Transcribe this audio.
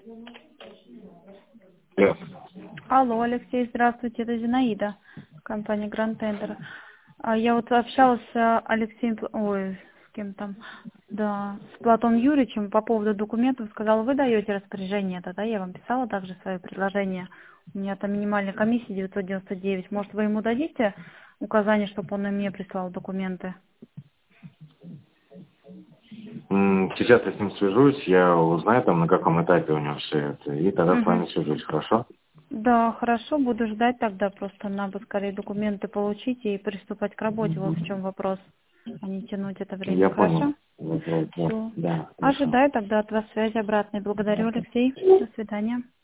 Yes. Алло, Алексей, здравствуйте, это Зинаида, компания Grand Tender. Я вот общалась с Алексеем, с кем там, да, с Платоном Юрьевичем по поводу документов. Сказал, вы даете распоряжение, тогда я вам писала также свое предложение. У меня там минимальная комиссия 999. Может, вы ему дадите указание, чтобы он мне прислал документы? Сейчас я с ним свяжусь, я узнаю там, на каком этапе у него все это, и тогда с вами свяжусь, хорошо? Да, хорошо, буду ждать тогда, просто надо скорее документы получить и приступать к работе. Вот в чем вопрос, а не тянуть это время. Я Хорошо? понял. Вот, Все. да, хорошо. Ожидаю тогда от вас связи обратной. Благодарю, Алексей. До свидания.